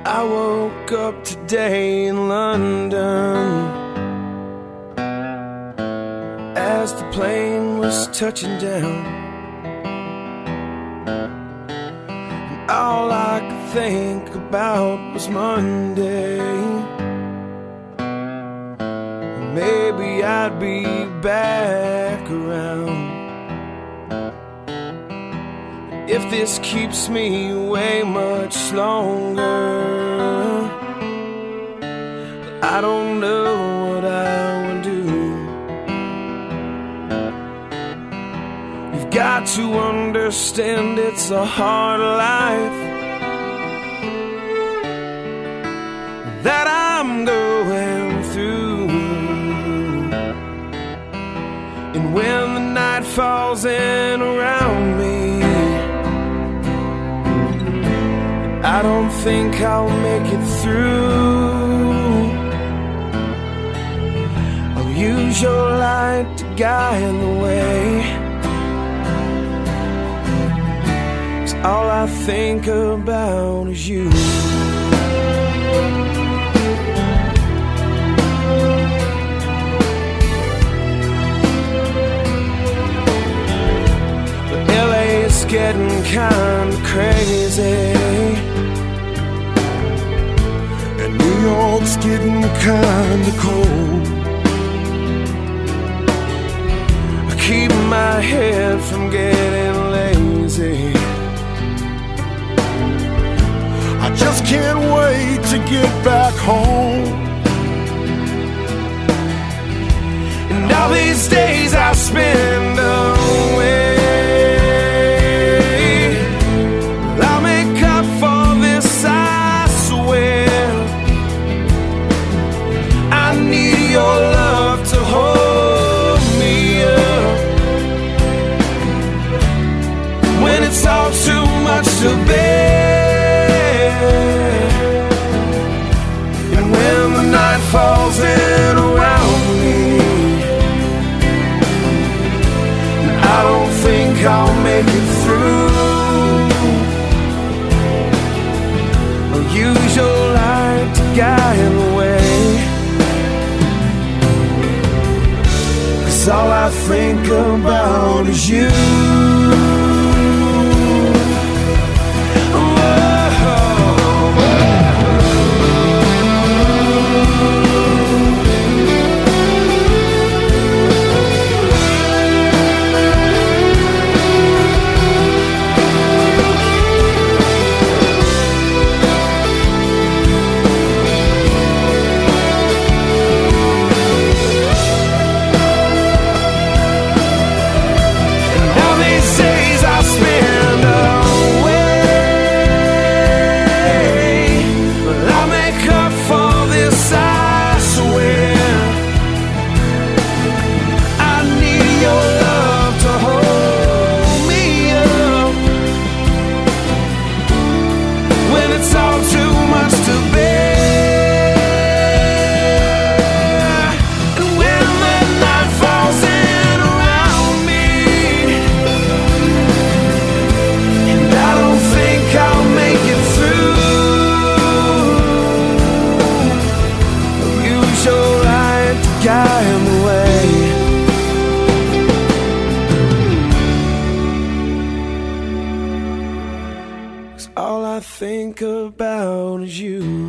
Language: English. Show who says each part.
Speaker 1: I woke up today in London as the plane was touching down, and all I could think about was Monday. Maybe I'd be back around. If this keeps me away much longer, I don't know what I will do. You've got to understand it's a hard life that I'm going through. And when the night falls in around me, I don't think I'll make it through. I'll use your light to guide the way, 'cause all I think about is you. But LA is getting kinda crazy, New York's getting kinda cold. I keep my head from getting lazy. I just can't wait to get back home. And all these days I spend away, I'll make up for this, I swear. I need your love to hold me up when it's all too much to bear. And when the night falls in around me, I don't think I'll make it through. I'll use your light to guide the way, all I think about is you. All I think about is you.